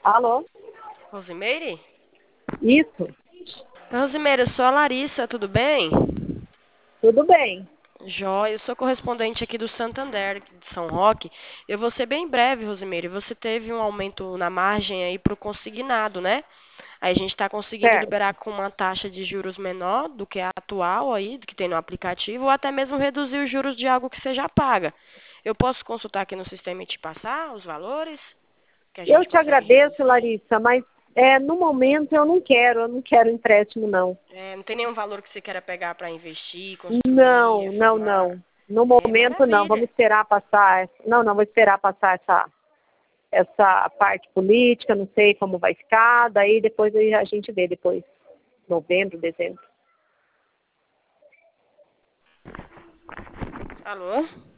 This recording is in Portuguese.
Alô? Rosimeire? Isso, Rosimeire, eu sou a Larissa, tudo bem? tudo bem. Joia, eu sou correspondente aqui do Santander, aqui de São Roque. Eu vou ser bem breve, Rosimeire. Você teve um aumento na margem aí para o consignado, né? Aí a gente está conseguindo Certo. liberar com uma taxa de juros menor do que a atual aí, do que tem no aplicativo, ou até mesmo reduzir os juros de algo que você já paga. Eu posso consultar aqui no sistema e te passar os valores que a Eu gente te consegue agradeço, reduzir? Larissa, mas no momento eu não quero empréstimo, não. Não tem nenhum valor que você queira pegar para investir, construir, Não, não, reformar? não. No É, momento não. maravilha. Vamos esperar passar. Não, não, vou esperar passar essa parte política, não sei como vai ficar, daí depois aí a gente vê depois, novembro, dezembro. Alô?